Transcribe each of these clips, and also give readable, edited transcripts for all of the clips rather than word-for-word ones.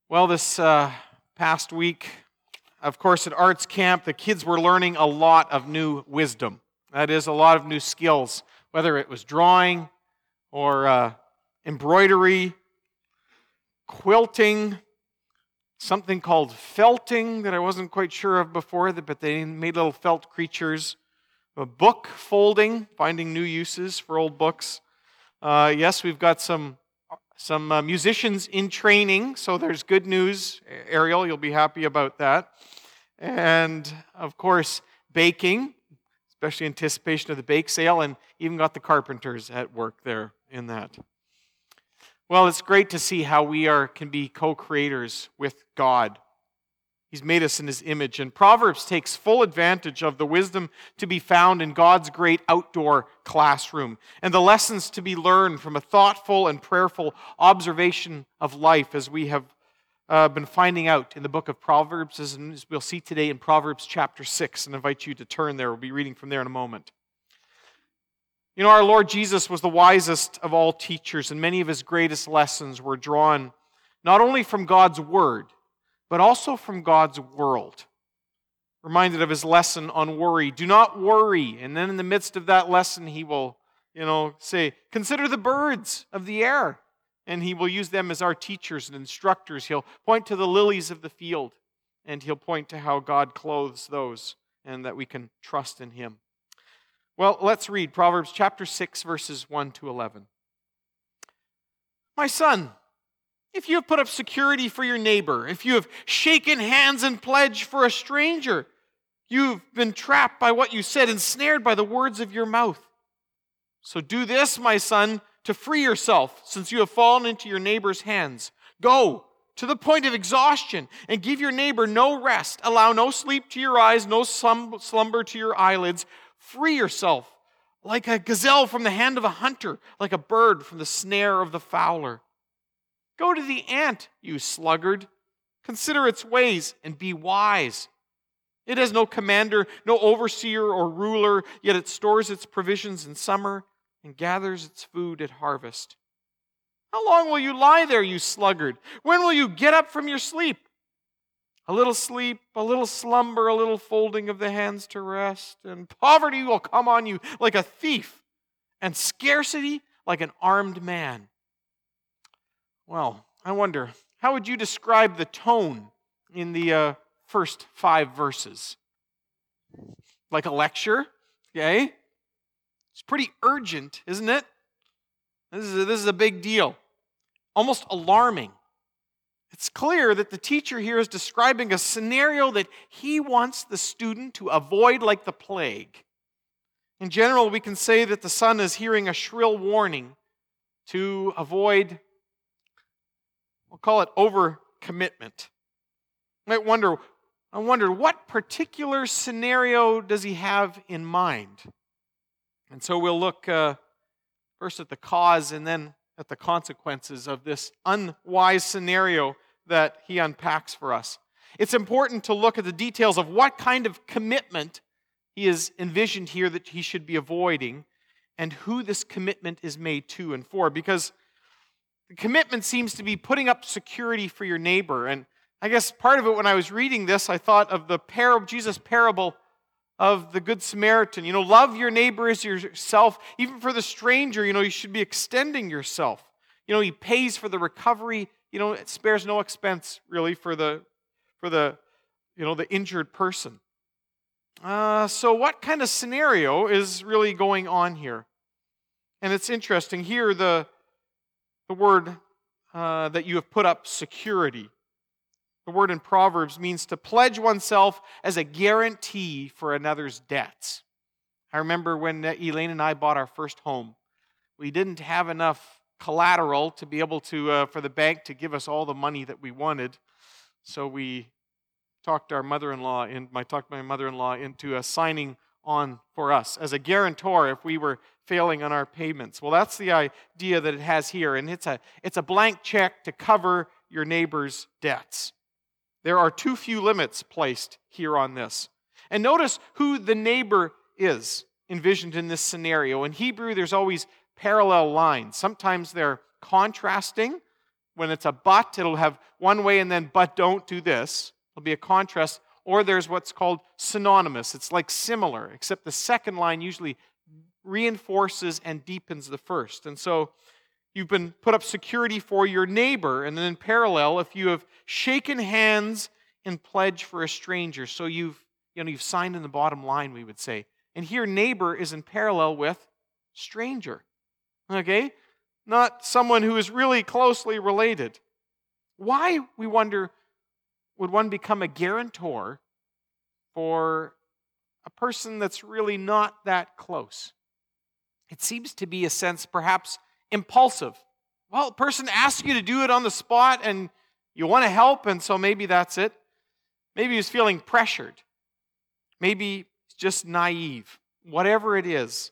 Well, this past week, of course, at arts camp, the kids were learning a lot of new wisdom. That is, a lot of new skills, whether it was drawing or embroidery, quilting, something called felting that I wasn't quite sure of before, but they made little felt creatures. A book folding, finding new uses for old books. Yes, we've got some musicians in training, so there's good news. Ariel, you'll be happy about that. And, of course, baking, especially anticipation of the bake sale, and even got the carpenters at work there in that. Well, it's great to see how we can be co-creators with God. He's made us in His image, and Proverbs takes full advantage of the wisdom to be found in God's great outdoor classroom and the lessons to be learned from a thoughtful and prayerful observation of life, as we have been finding out in the book of Proverbs, as we'll see today in Proverbs chapter 6, and invite you to turn there. We'll be reading from there in a moment. You know, our Lord Jesus was the wisest of all teachers, and many of His greatest lessons were drawn not only from God's Word, but also from God's world. Reminded of His lesson on worry. Do not worry. And then in the midst of that lesson, He will, say, consider the birds of the air. And He will use them as our teachers and instructors. He'll point to the lilies of the field. And He'll point to how God clothes those and that we can trust in Him. Well, let's read Proverbs chapter 6, verses 1 to 11. My son, if you have put up security for your neighbor, if you have shaken hands and pledged for a stranger, you've been trapped by what you said, ensnared by the words of your mouth. So do this, my son, to free yourself, since you have fallen into your neighbor's hands. Go to the point of exhaustion and give your neighbor no rest. Allow no sleep to your eyes, no slumber to your eyelids. Free yourself like a gazelle from the hand of a hunter, like a bird from the snare of the fowler. Go to the ant, you sluggard. Consider its ways and be wise. It has no commander, no overseer or ruler, yet it stores its provisions in summer and gathers its food at harvest. How long will you lie there, you sluggard? When will you get up from your sleep? A little sleep, a little slumber, a little folding of the hands to rest, and poverty will come on you like a thief, and scarcity like an armed man. Well, I wonder, how would you describe the tone in the first 5 verses? Like a lecture, okay? It's pretty urgent, isn't it? This is a big deal. Almost alarming. It's clear that the teacher here is describing a scenario that he wants the student to avoid like the plague. In general, we can say that the son is hearing a shrill warning to avoid, we'll call it overcommitment. I wonder what particular scenario does he have in mind? And so we'll look first at the cause and then at the consequences of this unwise scenario that he unpacks for us. It's important to look at the details of what kind of commitment he is envisioned here that he should be avoiding and who this commitment is made to and for, because the commitment seems to be putting up security for your neighbor. And I guess part of it, when I was reading this, I thought of the Jesus' parable of the Good Samaritan. Love your neighbor as yourself. Even for the stranger, you should be extending yourself. He pays for the recovery. It spares no expense, really, for the injured person. So what kind of scenario is really going on here? And it's interesting. Here, the word that you have put up, security. The word in Proverbs means to pledge oneself as a guarantee for another's debts. I remember when Elaine and I bought our first home, we didn't have enough collateral to be able to, for the bank to give us all the money that we wanted. So we talked my mother-in-law into signing on for us as a guarantor if we were failing on our payments. Well, that's the idea that it has here, and it's a blank check to cover your neighbor's debts. There are too few limits placed here on this. And notice who the neighbor is envisioned in this scenario. In Hebrew, there's always parallel lines. Sometimes they're contrasting, when it's a but, it'll have one way and then but don't do this. It'll be a contrast. Or there's what's called synonymous. It's like similar, except the second line usually reinforces and deepens the first. And so you've been put up security for your neighbor, and then in parallel, if you have shaken hands in pledge for a stranger, so you've signed in the bottom line, we would say. And here, neighbor is in parallel with stranger. Okay? Not someone who is really closely related. Why, we wonder, would one become a guarantor for a person that's really not that close? It seems to be a sense perhaps impulsive. Well, a person asks you to do it on the spot and you want to help, and so maybe that's it. Maybe he's feeling pressured. Maybe it's just naive. Whatever it is,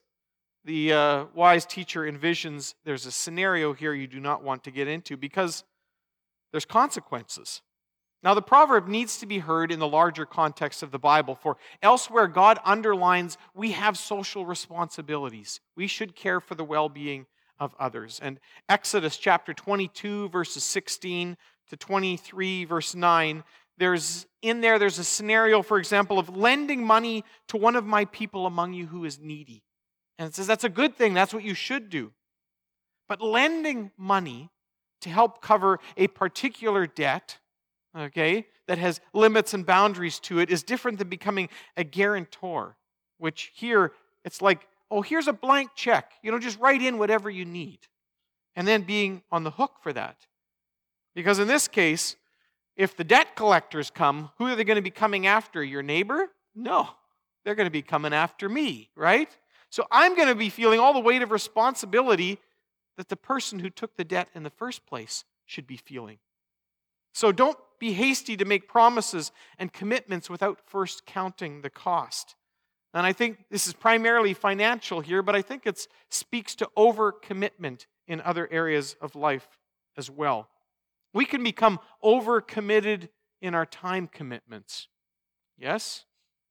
the wise teacher envisions there's a scenario here you do not want to get into because there's consequences. Now, the proverb needs to be heard in the larger context of the Bible, for elsewhere God underlines we have social responsibilities. We should care for the well-being of others. And Exodus chapter 22, verses 16 to 23, verse 9, there's a scenario, for example, of lending money to one of my people among you who is needy. And it says that's a good thing. That's what you should do. But lending money to help cover a particular debt, okay, that has limits and boundaries to it, is different than becoming a guarantor, which here, it's like, oh, here's a blank check. Just write in whatever you need. And then being on the hook for that. Because in this case, if the debt collectors come, who are they going to be coming after? Your neighbor? No. They're going to be coming after me, right? So I'm going to be feeling all the weight of responsibility that the person who took the debt in the first place should be feeling. So don't be hasty to make promises and commitments without first counting the cost. And I think this is primarily financial here, but I think it speaks to overcommitment in other areas of life as well. We can become overcommitted in our time commitments. Yes?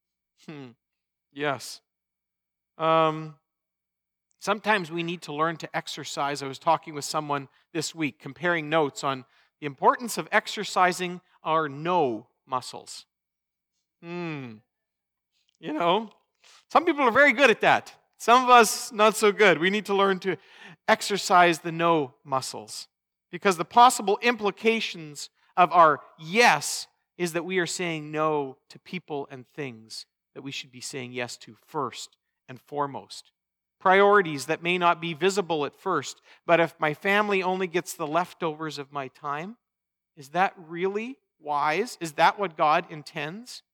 Yes. Sometimes we need to learn to exercise. I was talking with someone this week, comparing notes on the importance of exercising our no muscles. Some people are very good at that. Some of us, not so good. We need to learn to exercise the no muscles. Because the possible implications of our yes is that we are saying no to people and things that we should be saying yes to first and foremost. Priorities that may not be visible at first, but if my family only gets the leftovers of my time, is that really wise? Is that what God intends?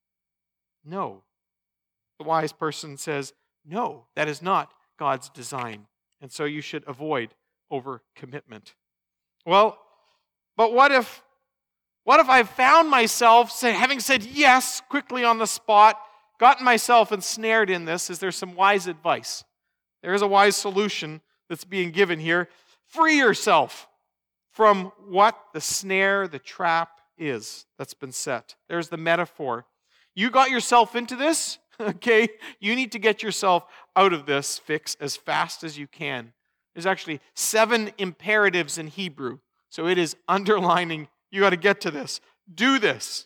No. The wise person says, no, that is not God's design. And so you should avoid overcommitment. Well, but what if I've found myself having said yes quickly on the spot, gotten myself ensnared in this? Is there some wise advice? There is a wise solution that's being given here. Free yourself from what the snare, the trap is that's been set. There's the metaphor. You got yourself into this, okay? You need to get yourself out of this fix as fast as you can. There's actually 7 imperatives in Hebrew. So it is underlining, you got to get to this. Do this.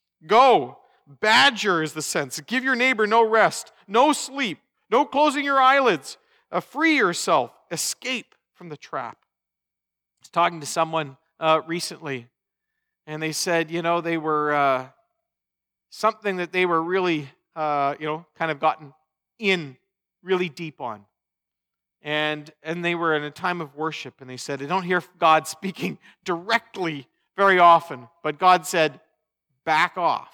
Go. Badger is the sense. Give your neighbor no rest, no sleep, no closing your eyelids. Free yourself. Escape from the trap. I was talking to someone recently, and they said, they were something that they were really, kind of gotten in really deep on. And they were in a time of worship, and they said, I don't hear God speaking directly very often, but God said, back off.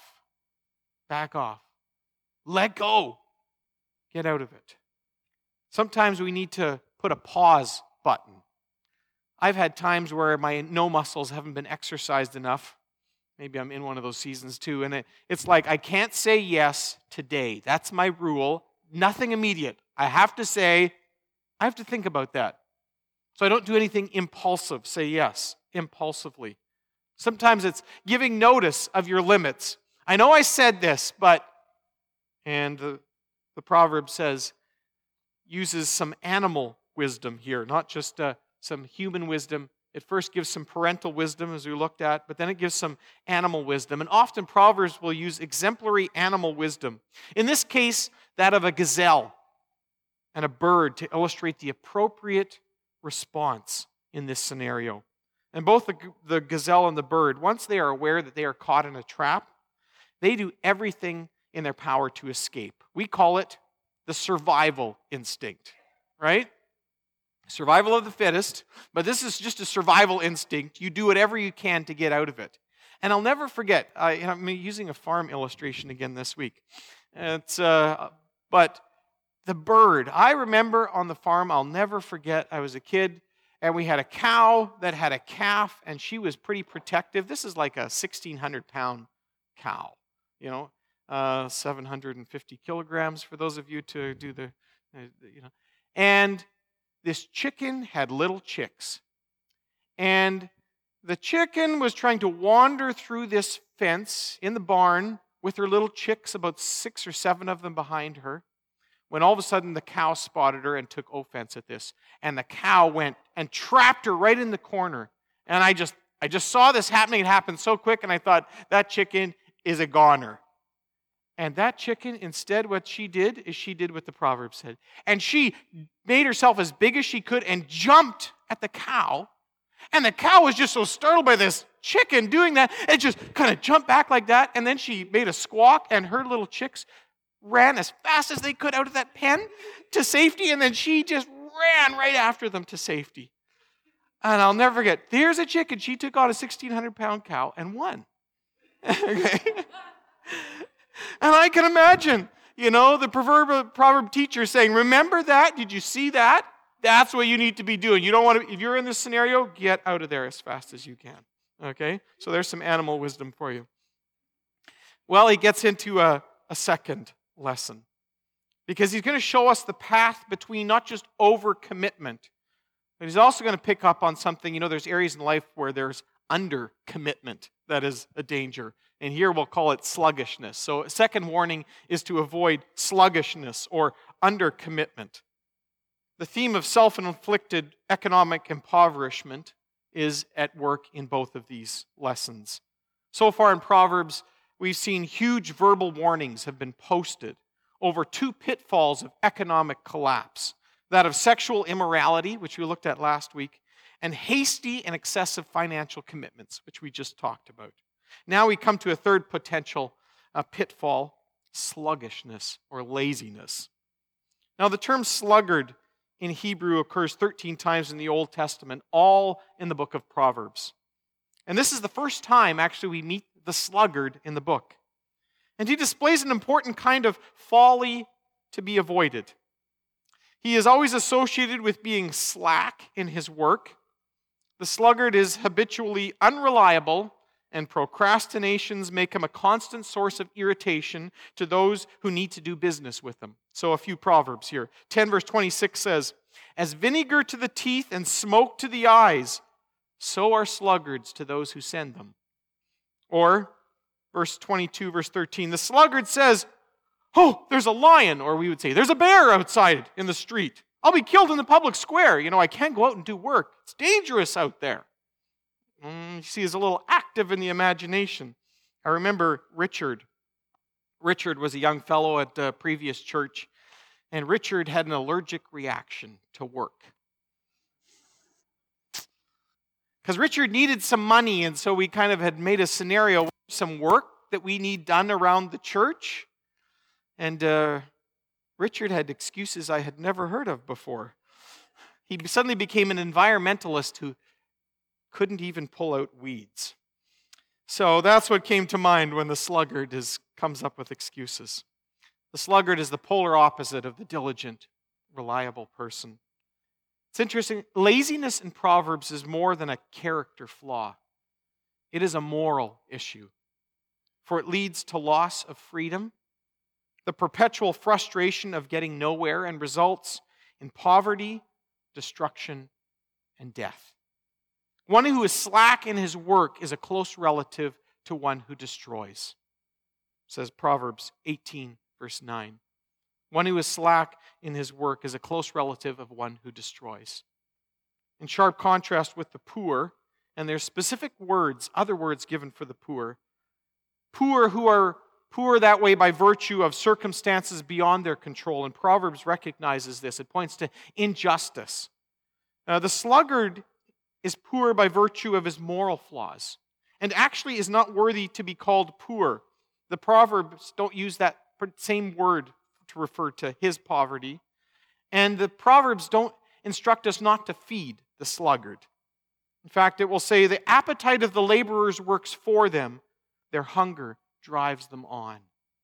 Back off. Let go. Get out of it. Sometimes we need to put a pause button. I've had times where my no muscles haven't been exercised enough. Maybe I'm in one of those seasons too, and it's like I can't say yes today. That's my rule. Nothing immediate. I have to think about that. So I don't do anything impulsive. Say yes, impulsively. Sometimes it's giving notice of your limits. I know I said this, and the proverb uses some animal wisdom here, not just some human wisdom It first gives some parental wisdom, as we looked at, but then it gives some animal wisdom. And often Proverbs will use exemplary animal wisdom. In this case, that of a gazelle and a bird to illustrate the appropriate response in this scenario. And both the gazelle and the bird, once they are aware that they are caught in a trap, they do everything in their power to escape. We call it the survival instinct, right? Survival of the fittest, but this is just a survival instinct. You do whatever you can to get out of it. And I'll never forget, I'm using a farm illustration again this week. But the bird, I remember on the farm, I'll never forget, I was a kid, and we had a cow that had a calf, and she was pretty protective. This is like a 1,600-pound cow, 750 kilograms for those of you to do and this chicken had little chicks. And the chicken was trying to wander through this fence in the barn with her little chicks, about 6 or 7 of them behind her, when all of a sudden the cow spotted her and took offense at this. And the cow went and trapped her right in the corner. And I just saw this happening. It happened so quick, and I thought, that chicken is a goner. And that chicken, instead, what she did is she did what the Proverbs said. And she made herself as big as she could and jumped at the cow. And the cow was just so startled by this chicken doing that, it just kind of jumped back like that. And then she made a squawk, and her little chicks ran as fast as they could out of that pen to safety. And then she just ran right after them to safety. And I'll never forget, there's a chicken. She took on a 1,600-pound cow and won. Okay? And I can imagine, the proverb teacher saying, remember that? Did you see that? That's what you need to be doing. You don't want to, if you're in this scenario, get out of there as fast as you can. Okay? So there's some animal wisdom for you. Well, he gets into a second lesson, because he's going to show us the path between not just overcommitment, but he's also going to pick up on something. There's areas in life where there's undercommitment that is a danger. And here we'll call it sluggishness. So a second warning is to avoid sluggishness or undercommitment. The theme of self-inflicted economic impoverishment is at work in both of these lessons. So far in Proverbs, we've seen huge verbal warnings have been posted over 2 pitfalls of economic collapse. That of sexual immorality, which we looked at last week, and hasty and excessive financial commitments, which we just talked about. Now we come to a third potential pitfall, sluggishness or laziness. Now the term sluggard in Hebrew occurs 13 times in the Old Testament, all in the book of Proverbs. And this is the first time, actually, we meet the sluggard in the book. And he displays an important kind of folly to be avoided. He is always associated with being slack in his work. The sluggard is habitually unreliable, and procrastinations make him a constant source of irritation to those who need to do business with him. So a few Proverbs here. 10 verse 26 says, "As vinegar to the teeth and smoke to the eyes, so are sluggards to those who send them." Or, verse 22, verse 13, the sluggard says, "Oh, there's a lion," or we would say, "There's a bear outside in the street. I'll be killed in the public square. I can't go out and do work. It's dangerous out there." You see, he's a little active in the imagination. I remember Richard. Richard was a young fellow at a previous church, and Richard had an allergic reaction to work. Because Richard needed some money, and so we kind of had made a scenario, some work that we need done around the church. And Richard had excuses I had never heard of before. He suddenly became an environmentalist who couldn't even pull out weeds. So that's what came to mind when the sluggard comes up with excuses. The sluggard is the polar opposite of the diligent, reliable person. It's interesting. Laziness in Proverbs is more than a character flaw. It is a moral issue, for it leads to loss of freedom, the perpetual frustration of getting nowhere, and results in poverty, destruction, and death. One who is slack in his work is a close relative to one who destroys, says Proverbs 18, verse 9. One who is slack in his work is a close relative of one who destroys. in sharp contrast with the poor. And there's specific words, other words given for the poor. Poor who are poor that way by virtue of circumstances beyond their control. And Proverbs recognizes this. It points to injustice. The sluggard is poor by virtue of his moral flaws, and actually is not worthy to be called poor. The Proverbs don't use that same word to refer to his poverty. And the Proverbs don't instruct us not to feed the sluggard. In fact, it will say, the appetite of the laborers works for them. Their hunger drives them on.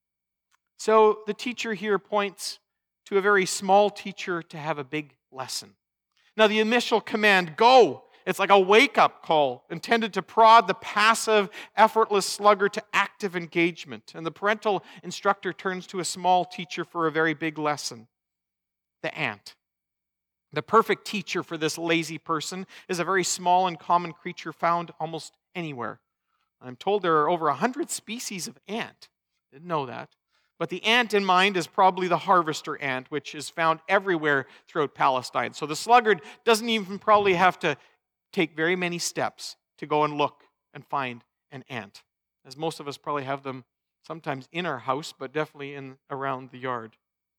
So the teacher here points to a very small teacher to have a big lesson. Now the initial command, go, it's like a wake-up call intended to prod the passive, effortless sluggard to active engagement. And the parental instructor turns to a small teacher for a very big lesson. The ant. The perfect teacher for this lazy person is a very small and common creature found almost anywhere. I'm told there are over 100 species of ant. Didn't know that. But the ant in mind is probably the harvester ant, which is found everywhere throughout Palestine. So the sluggard doesn't even probably have to take very many steps to go and look and find an ant, as most of us probably have them sometimes in our house, but definitely in around the yard.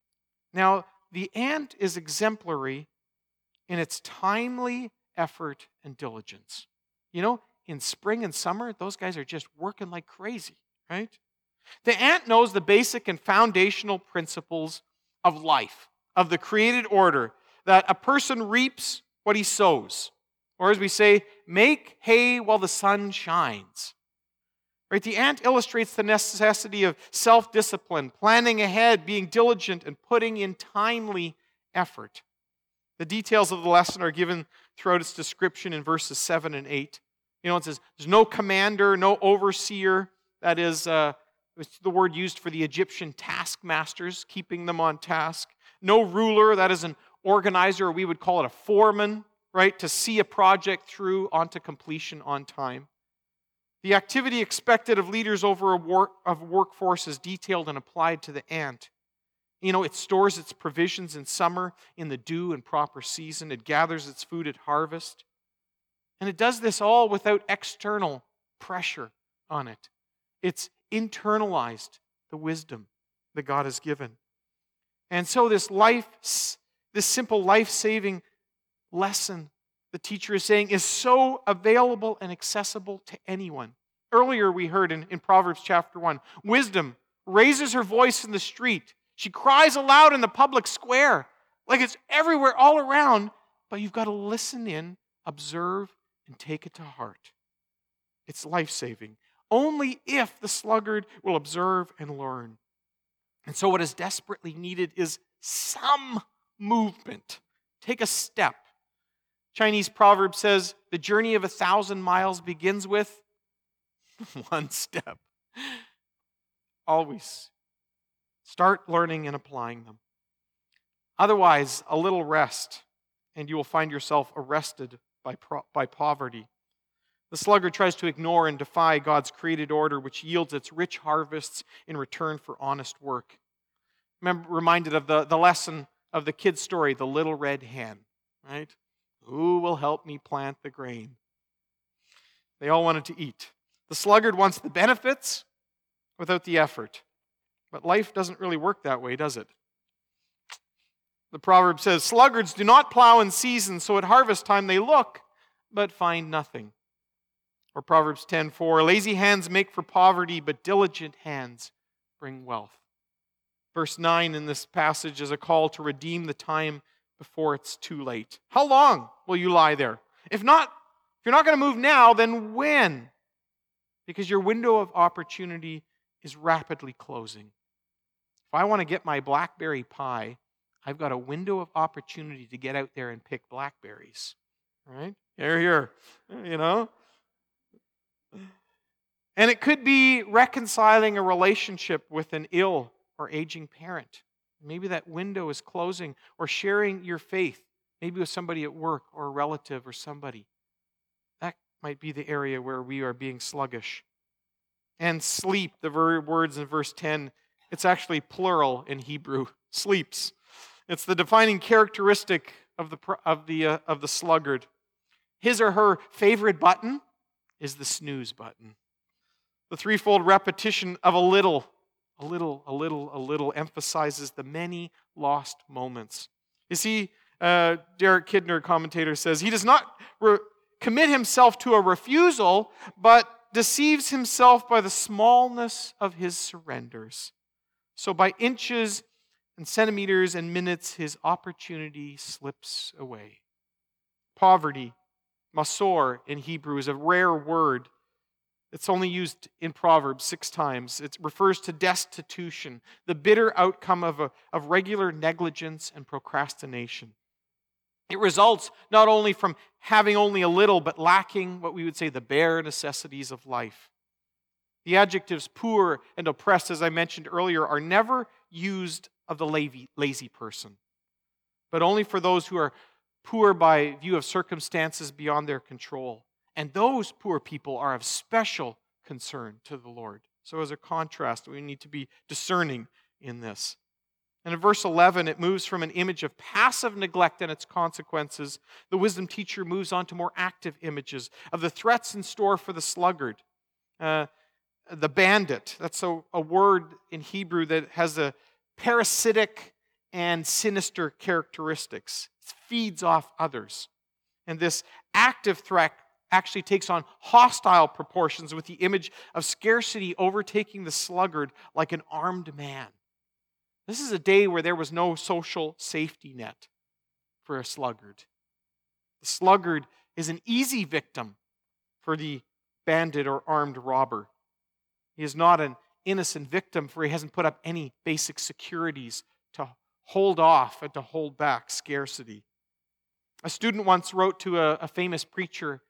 Now, the ant is exemplary in its timely effort and diligence. You know, in spring and summer, those guys are just working like crazy, right? The ant knows the basic and foundational principles of life, of the created order, that a person reaps what he sows. Or as we say, make hay while the sun shines. Right? The ant illustrates the necessity of self-discipline, planning ahead, being diligent, and putting in timely effort. The details of the lesson are given throughout its description in verses 7 and 8. You know, it says, there's no commander, no overseer. That is the word used for the Egyptian taskmasters, keeping them on task. No ruler, that is an organizer, or we would call it a foreman, right, to see a project through onto completion on time. The activity expected of leaders over a workforce is detailed and applied to the ant. You know, it stores its provisions in summer in the due and proper season. It gathers its food at harvest. And it does this all without external pressure on it. It's internalized the wisdom that God has given. And so this simple life-saving lesson, the teacher is saying, is so available and accessible to anyone. Earlier we heard in Proverbs chapter 1, wisdom raises her voice in the street. She cries aloud in the public square, like it's everywhere, all around, but you've got to listen in, observe, and take it to heart. It's life-saving. Only if the sluggard will observe and learn. And so what is desperately needed is some movement. Take a step. Chinese proverb says, the journey of 1,000 miles begins with one step. Always start learning and applying them. Otherwise, a little rest, and you will find yourself arrested by poverty. The sluggard tries to ignore and defy God's created order, which yields its rich harvests in return for honest work. Reminded of the lesson of the kid's story, the little red hen, right? Who will help me plant the grain? They all wanted to eat. The sluggard wants the benefits without the effort. But life doesn't really work that way, does it? The proverb says, sluggards do not plow in season, so at harvest time they look, but find nothing. Or Proverbs 10:4, lazy hands make for poverty, but diligent hands bring wealth. Verse 9 in this passage is a call to redeem the time before it's too late. How long will you lie there? If you're not going to move now, then when? Because your window of opportunity is rapidly closing. If I want to get my blackberry pie, I've got a window of opportunity to get out there and pick blackberries. Right? Here, you know? And it could be reconciling a relationship with an ill or aging parent. Maybe that window is closing, or sharing your faith, maybe with somebody at work or a relative or somebody. That might be the area where we are being sluggish. And sleep, the very words in verse 10, it's actually plural in Hebrew, sleeps. It's the defining characteristic of the sluggard. His or her favorite button is the snooze button. The threefold repetition of a little emphasizes the many lost moments. You see, Derek Kidner, commentator, says, he does not commit himself to a refusal, but deceives himself by the smallness of his surrenders. So by inches and centimeters and minutes, his opportunity slips away. Poverty, masor in Hebrew, is a rare word. It's only used in Proverbs 6 times. It refers to destitution, the bitter outcome of regular negligence and procrastination. It results not only from having only a little, but lacking what we would say the bare necessities of life. The adjectives poor and oppressed, as I mentioned earlier, are never used of the lazy person, but only for those who are poor by view of circumstances beyond their control. And those poor people are of special concern to the Lord. So as a contrast, we need to be discerning in this. And in verse 11, it moves from an image of passive neglect and its consequences. The wisdom teacher moves on to more active images of the threats in store for the sluggard. The bandit, that's a word in Hebrew that has a parasitic and sinister characteristics. It feeds off others. And this active threat actually takes on hostile proportions with the image of scarcity overtaking the sluggard like an armed man. This is a day where there was no social safety net for a sluggard. The sluggard is an easy victim for the bandit or armed robber. He is not an innocent victim, for he hasn't put up any basic securities to hold off and to hold back scarcity. A student once wrote to a famous preacher,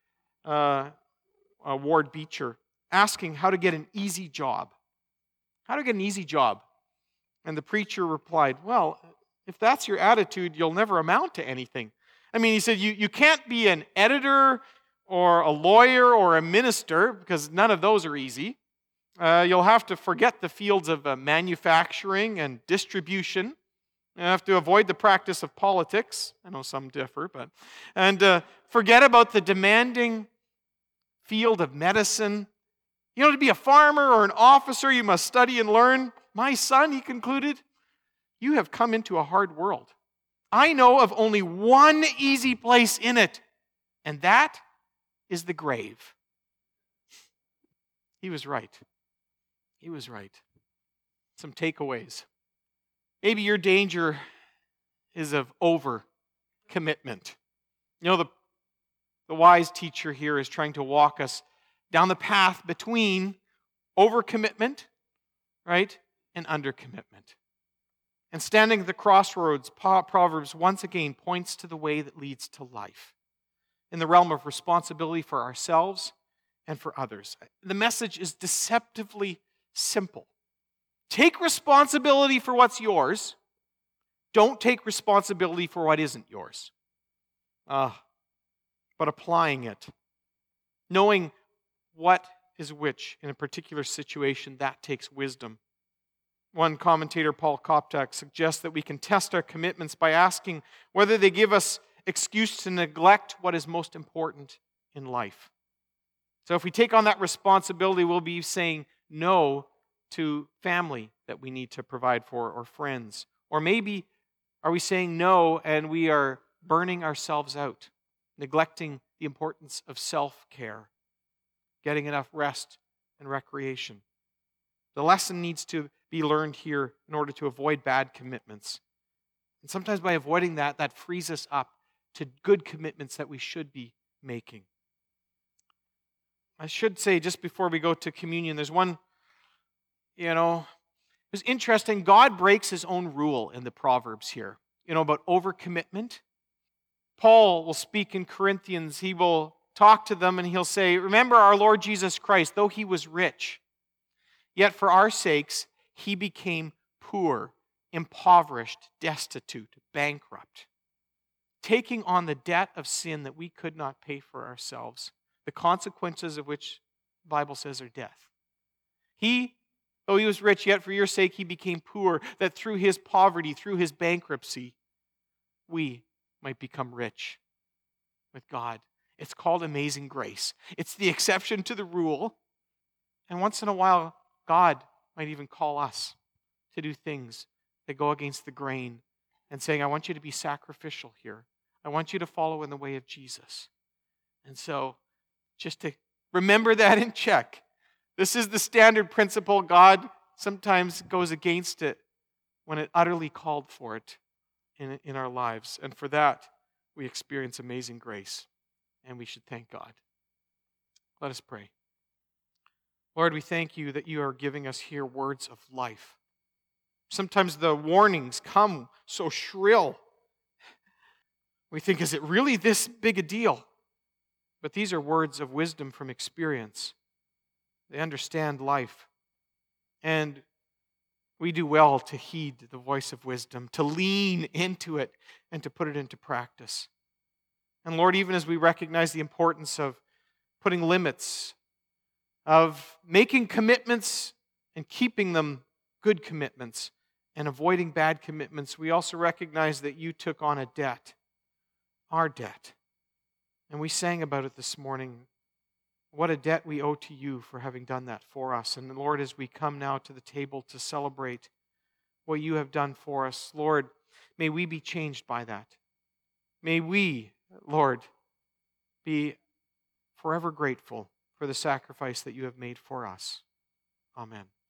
Ward Beecher, asking how to get an easy job. How to get an easy job? And the preacher replied, well, if that's your attitude, you'll never amount to anything. I mean, he said, you can't be an editor or a lawyer or a minister, because none of those are easy. You'll have to forget the fields of manufacturing and distribution. You have to avoid the practice of politics. I know some differ, and forget about the demanding field of medicine. You know, to be a farmer or an officer, you must study and learn. My son, he concluded, you have come into a hard world. I know of only one easy place in it, and that is the grave. He was right. He was right. Some takeaways. Maybe your danger is of over-commitment. You know, the wise teacher here is trying to walk us down the path between overcommitment, right, and undercommitment. And standing at the crossroads, Proverbs once again points to the way that leads to life in the realm of responsibility for ourselves and for others. The message is deceptively simple. Take responsibility for what's yours. Don't take responsibility for what isn't yours. But applying it, knowing what is which in a particular situation, that takes wisdom. One commentator, Paul Koptak, suggests that we can test our commitments by asking whether they give us excuse to neglect what is most important in life. So if we take on that responsibility, we'll be saying no to family that we need to provide for, or friends. Or maybe are we saying no and we are burning ourselves out, neglecting the importance of self-care, getting enough rest and recreation. The lesson needs to be learned here in order to avoid bad commitments. And sometimes by avoiding that frees us up to good commitments that we should be making. I should say, just before we go to communion, there's one, it's interesting. God breaks his own rule in the Proverbs here, about overcommitment. Paul will speak in Corinthians. He will talk to them and he'll say, remember our Lord Jesus Christ, though he was rich, yet for our sakes he became poor, impoverished, destitute, bankrupt, taking on the debt of sin that we could not pay for ourselves, the consequences of which the Bible says are death. He, though he was rich, yet for your sake he became poor, that through his poverty, through his bankruptcy, we might become rich with God. It's called amazing grace. It's the exception to the rule. And once in a while, God might even call us to do things that go against the grain and saying, I want you to be sacrificial here. I want you to follow in the way of Jesus. And so, just to remember that in check. This is the standard principle. God sometimes goes against it when it utterly called for it in our lives. And for that, we experience amazing grace. And we should thank God. Let us pray. Lord, we thank you that you are giving us here words of life. Sometimes the warnings come so shrill. We think, is it really this big a deal? But these are words of wisdom from experience. They understand life. And we do well to heed the voice of wisdom, to lean into it, and to put it into practice. And Lord, even as we recognize the importance of putting limits, of making commitments and keeping them good commitments, and avoiding bad commitments, we also recognize that you took on a debt, our debt. And we sang about it this morning. What a debt we owe to you for having done that for us. And Lord, as we come now to the table to celebrate what you have done for us, Lord, may we be changed by that. May we, Lord, be forever grateful for the sacrifice that you have made for us. Amen.